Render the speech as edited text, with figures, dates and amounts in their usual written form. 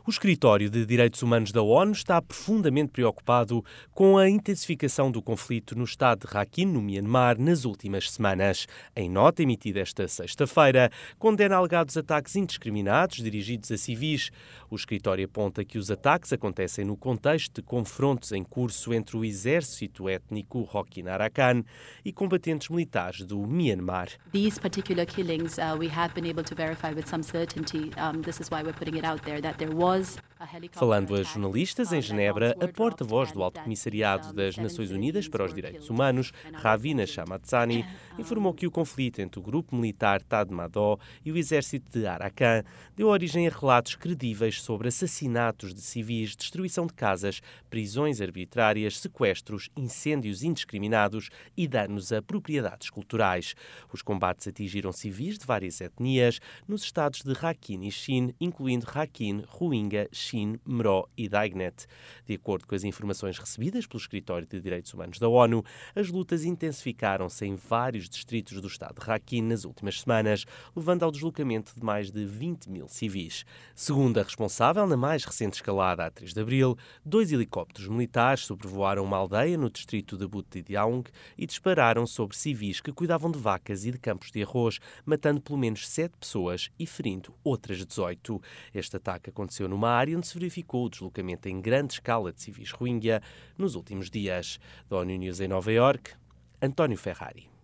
O Escritório de Direitos Humanos da ONU está profundamente preocupado com a intensificação do conflito no estado de Rakhine, no Myanmar, nas últimas semanas. Em nota emitida esta sexta-feira, condena alegados ataques indiscriminados dirigidos a civis. O escritório aponta que os ataques acontecem no contexto de confrontos em curso entre o exército étnico Rohingya Arakan e combatentes militares do Myanmar. These particular killings, we have been able to verify with some certainty. This is why we're putting it out there that there was a helicopter Falando a attack, jornalistas em Genebra, a porta-voz do Alto Comissariado das Nações Unidas para os Direitos Humanos, Ravina Shamdasani, informou que o conflito entre o grupo militar Tatmadaw e o exército de Arakan deu origem a relatos credíveis sobre assassinatos de civis, destruição de casas, prisões arbitrárias, sequestros, incêndios indiscriminados e danos a propriedades culturais. Os combates atingiram civis de várias etnias nos estados de Rakhine e Shin, incluindo Rakhine, Rohingya, Shin, Mro e Daignet. De acordo com as informações recebidas pelo Escritório de Direitos Humanos da ONU, as lutas intensificaram-se em vários distritos do estado de Rakhine nas últimas semanas, levando ao deslocamento de mais de 20 mil civis. Segundo a responsável, na mais recente escalada a 3 de abril, 2 helicópteros militares sobrevoaram uma aldeia no distrito de Butidiaung e dispararam sobre civis que cuidavam de vacas e de campos de arroz, matando pelo menos 7 pessoas e ferindo outras 18. Este ataque aconteceu numa área onde se verificou o deslocamento em grande escala de civis Rohingya nos últimos dias. Da ONU News em Nova Iorque, António Ferrari.